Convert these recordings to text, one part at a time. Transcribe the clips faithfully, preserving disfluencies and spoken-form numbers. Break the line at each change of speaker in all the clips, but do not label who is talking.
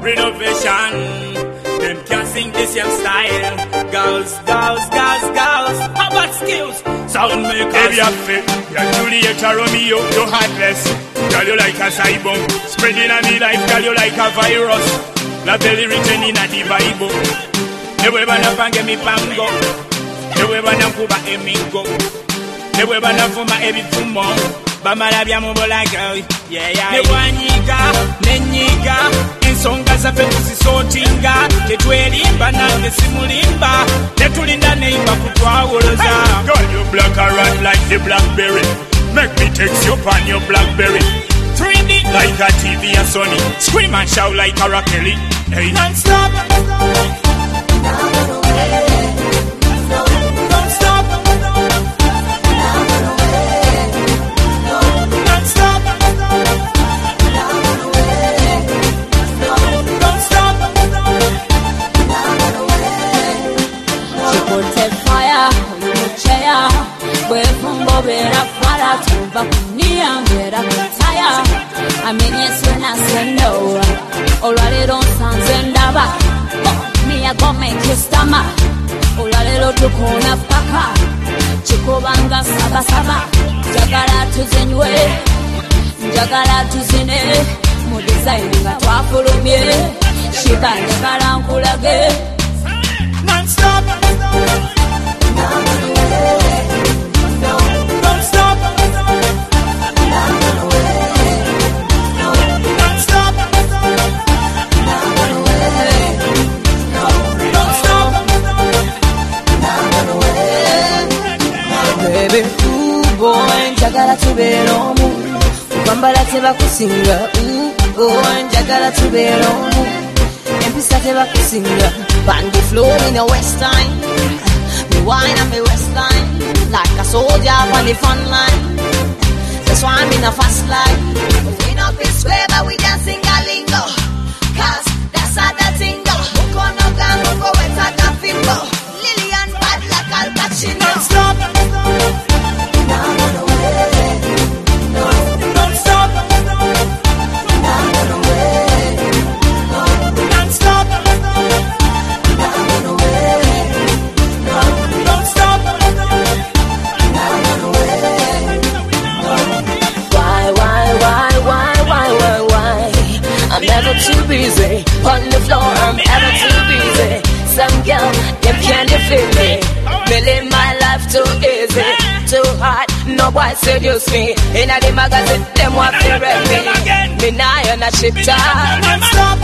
renovation. Them can't sing the same style. Girls, girls, girls, girls. How about skills? Sound makers.
Baby, I fit. You're Juliet or Romeo. You're heartless. Girl, you like a cyborg. Spreading on the life. Girl, you like a virus. La belly written in a divibo. The way I know get me pango. The way I know kuba emingo. The way I know for my every fumo. Bamara biamubo like girl. Yeah, yeah. Ne wanyiga, ne nyiga. Ensonga za fetu zisotinga. Tetwelimba nange simulimba. Tetulinda neimba kutwawoloza. Hey, girl, you black a rat like the blackberry. Make me text you on your blackberry. three D like a T V and Sony. Scream and shout like a Rock Kelly. Hey,
non-stop.
I mean, yes, when I say no, already don't sound zendaba. Me, I gon' make you stomach. Already don't look on a paka. Chikobanga saba saba. Jagala to zenwe. Jagala to zine. Mo designing a twafulu me. Shiba jagala nkulage.
Non-stop.
Njagala tubeera omu kwambala tebakusinga njagala tubeera omu empisa tebakusinga bandi flow in the west line me wine and me waistline like a soldier on the front line. That's why I'm in a fast line. We not be square but we dancing a lingo, cause that's how the tingo. Muko no gambo go weta da fimbo. Lillian bad like Al Pacino.
Stop.
Too busy on the floor, I'm ever too busy. Some girl, them can't defeat me. Me live my life too easy, too hard. No boy seduce me. In a the magazine, them want to rap me. Me now on a shit time.
Stop.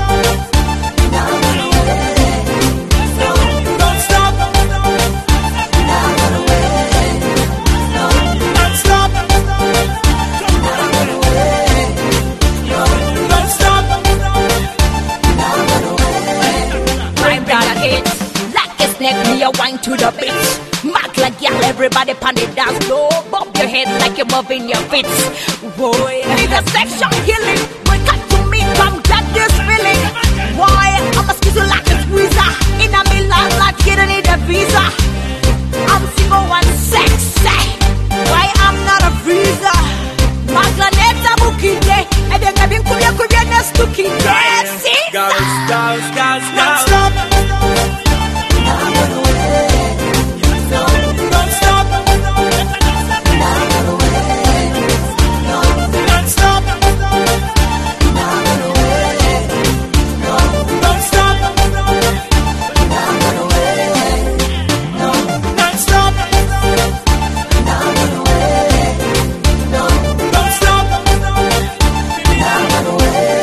Me a wine to the beat, mark like y'all, everybody pan the dance floor. Bob your head like you're moving your feet. Boy, need a section healing. Wake up to me, come get this feeling. Boy, I'm a squeeze like a squeezer. In a Milan, like you don't need a visa. I'm single and sexy. Why I'm not a visa? Maglaneta mukinde, and then I've been kuya kuya nestuki.
Girls, girls, girls, girls, stop.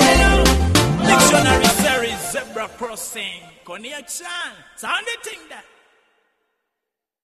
Connection, sound the thing that